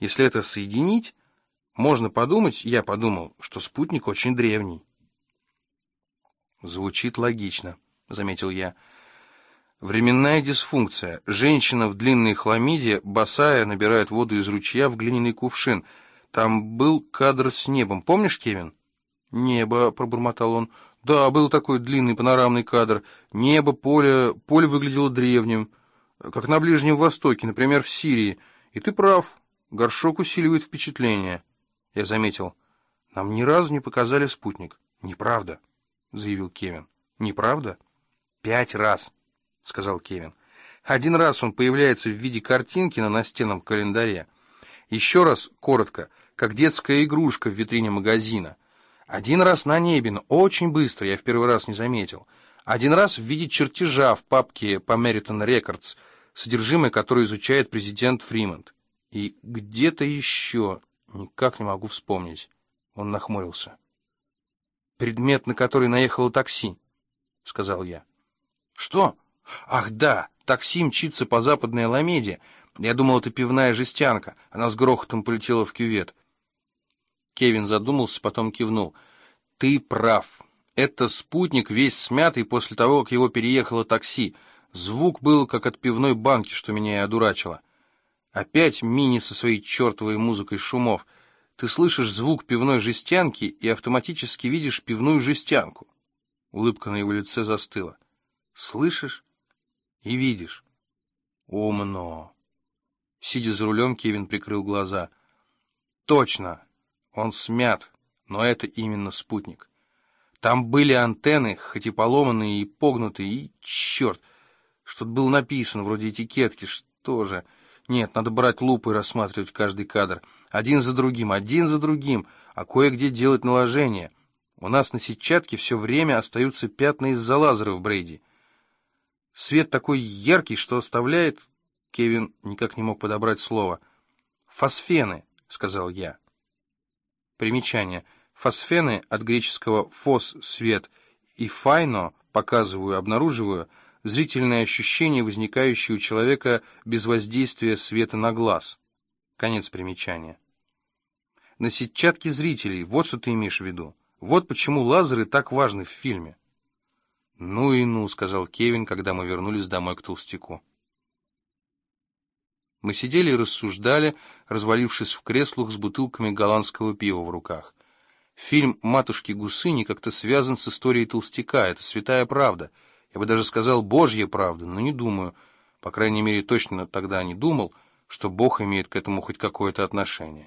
Если это соединить, можно подумать, я подумал, что спутник очень древний. Звучит логично, заметил я. Временная дисфункция. Женщина в длинной хламиде, босая, набирает воду из ручья в глиняный кувшин. Там был кадр с небом. Помнишь, Кевин? Небо, пробормотал он. Да, был такой длинный панорамный кадр. Небо, поле выглядело древним, как на Ближнем Востоке, например, в Сирии. И ты прав, горшок усиливает впечатление. Я заметил. Нам ни разу не показали спутник. Неправда, заявил Кевин. Неправда? 5 раз. — сказал Кевин. Один раз он появляется в виде картинки на настенном календаре. Еще раз, коротко, как детская игрушка в витрине магазина. Один раз на небе, но очень быстро, я в первый раз не заметил. Один раз в виде чертежа в папке по Meriton Records, содержимое которой изучает президент Фримонт. И где-то еще, никак не могу вспомнить. Он нахмурился. «Предмет, на который наехало такси», — сказал я. «Что?» «Ах да, такси мчится по западной Аламеде. Я думал, это пивная жестянка. Она с грохотом полетела в кювет». Кевин задумался, потом кивнул. «Ты прав. Это спутник весь смятый после того, как его переехало такси. Звук был, как от пивной банки, что меня и одурачило. Опять Мини со своей чертовой музыкой шумов. Ты слышишь звук пивной жестянки и автоматически видишь пивную жестянку». Улыбка на его лице застыла. «Слышишь? И видишь». Умно. Сидя за рулем, Кевин прикрыл глаза. Точно, он смят, но это именно спутник. Там были антенны, хоть и поломанные и погнутые, и, черт, что-то было написано, вроде этикетки, что же. Нет, надо брать лупу и рассматривать каждый кадр. Один за другим, а кое-где делать наложение. У нас на сетчатке все время остаются пятна из-за лазеров, Брейди. Свет такой яркий, что оставляет... Кевин никак не мог подобрать слово. «Фосфены», — сказал я. Примечание. Фосфены от греческого «фос» — свет, и «файно» — показываю, обнаруживаю, зрительное ощущение, возникающее у человека без воздействия света на глаз. Конец примечания. На сетчатке зрителей, вот что ты имеешь в виду. Вот почему лазеры так важны в фильме. «Ну и ну», — сказал Кевин, когда мы вернулись домой к толстяку. Мы сидели и рассуждали, развалившись в креслах с бутылками голландского пива в руках. Фильм «Матушки-гусыни» как-то связан с историей толстяка, это святая правда. Я бы даже сказал «божья правда», но не думаю, по крайней мере точно тогда не думал, что Бог имеет к этому хоть какое-то отношение.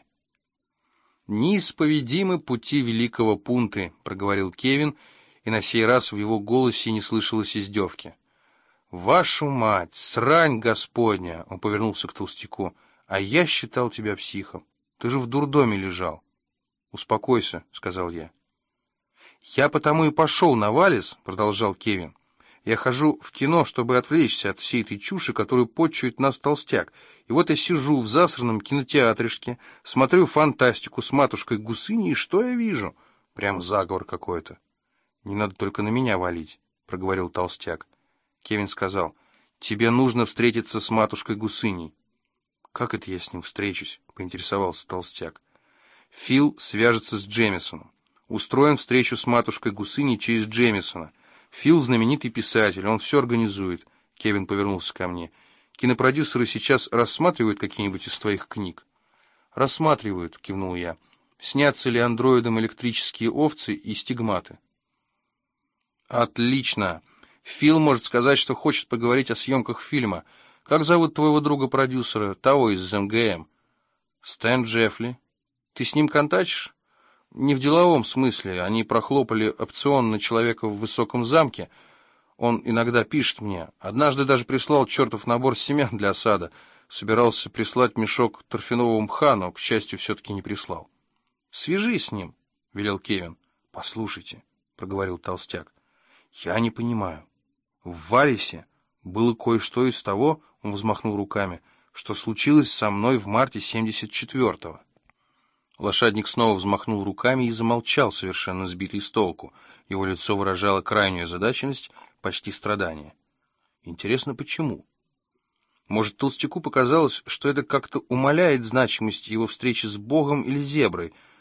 «Неисповедимы пути великого Пунты», — проговорил Кевин, и на сей раз в его голосе не слышалось издевки. «Вашу мать, срань Господня!» — он повернулся к толстяку. «А я считал тебя психом. Ты же в дурдоме лежал». «Успокойся», — сказал я. «Я потому и пошел на Валлис», — продолжал Кевин. «Я хожу в кино, чтобы отвлечься от всей этой чуши, которую почует нас толстяк. И вот я сижу в засранном кинотеатришке, смотрю фантастику с матушкой-гусыней, и что я вижу? Прям заговор какой-то». «Не надо только на меня валить», — проговорил толстяк. Кевин сказал: «Тебе нужно встретиться с матушкой-гусыней». «Как это я с ним встречусь?» — поинтересовался толстяк. «Фил свяжется с Джемисоном. Устроим встречу с матушкой-гусыней через Джемисона. Фил знаменитый писатель, он все организует». Кевин повернулся ко мне. «Кинопродюсеры сейчас рассматривают какие-нибудь из твоих книг?» «Рассматривают», — кивнул я. «Снятся ли андроидом электрические овцы и стигматы?» «Отлично! Фил может сказать, что хочет поговорить о съемках фильма. Как зовут твоего друга-продюсера, того из МГМ?» «Стэн Джеффли. Ты с ним контачишь?» «Не в деловом смысле. Они прохлопали опцион на человека в высоком замке. Он иногда пишет мне. Однажды даже прислал чертов набор семян для сада. Собирался прислать мешок торфяного мха, но, к счастью, все-таки не прислал». «Свяжись с ним», — велел Кевин. «Послушайте», — проговорил толстяк, — «я не понимаю. В Валлисе было кое-что из того, — он взмахнул руками, — что случилось со мной в марте 74-го. Лошадник снова взмахнул руками и замолчал, совершенно сбитый с толку. Его лицо выражало крайнюю озадаченность, почти страдание. Интересно, почему? Может, толстяку показалось, что это как-то умаляет значимость его встречи с Богом или зеброй.